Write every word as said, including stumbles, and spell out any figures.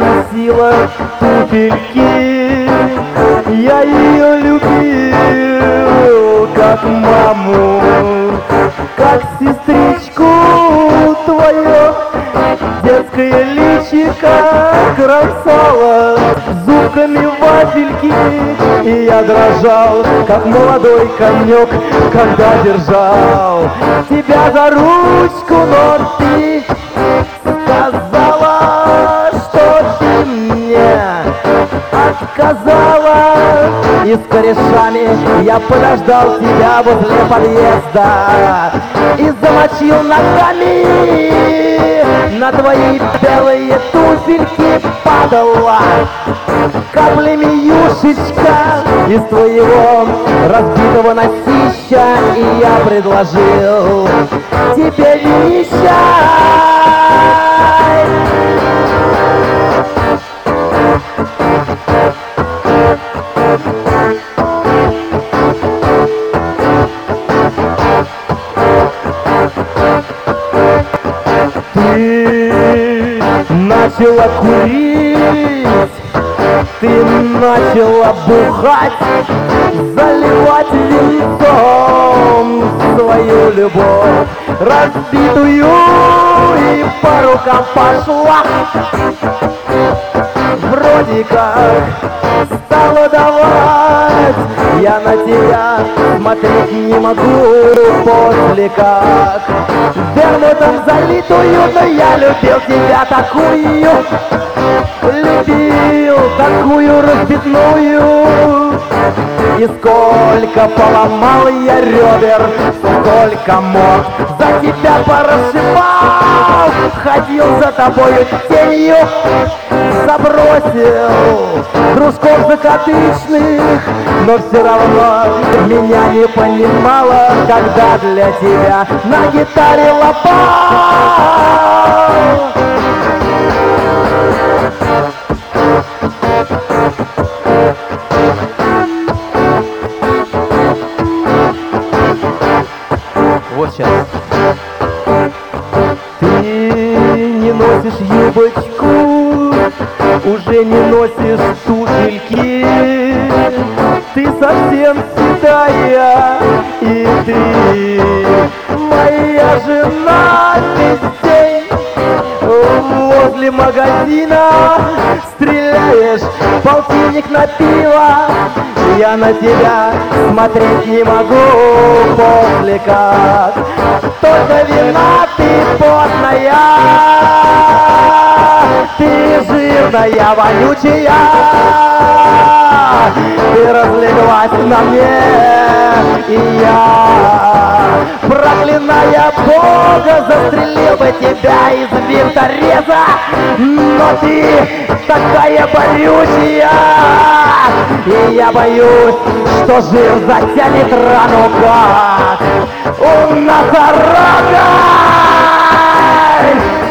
носила туфельки. Я ее любил, как маму, как сестричку твое. Детское личико кромсало зубками вафельки, и я дрожал, как молодой конек, когда держал тебя за ручку, но ты сказала, что ты мне отказала. И с корешами я подождал тебя возле подъезда и замочил ногами. На твои белые туфельки падала каплями юшечка из твоего разбитого носища, и я предложил тебе вещай. Ты начала курить, ты начала бухать, заливать винцом свою любовь разбитую, и по рукам пошла. Вроде как стала давать, я на тебя смотреть не могу после как вермутом залитую, но я любил тебя такую, любил такую разбитную. И сколько поломал я ребер, сколько мог за тебя порасшибал, ходил за тобою тенью, забросил дружков закадычных, но все равно меня не понимала, когда для тебя на гитаре лопал. Вот сейчас. Ты не носишь юбочку, уже не носишь туфельки, ты совсем седая, и ты, моя жена, весь день возле магазина стреляешь полтинник на пиво. Я на тебя смотреть не могу после как только вина ты потная, ты жирная, вонючая, ты разлеглась на мне, и я, проклиная Бога, застрелил бы тебя из винтореза, но ты такая борючая, и я боюсь, что жир затянет рану, как у носорога.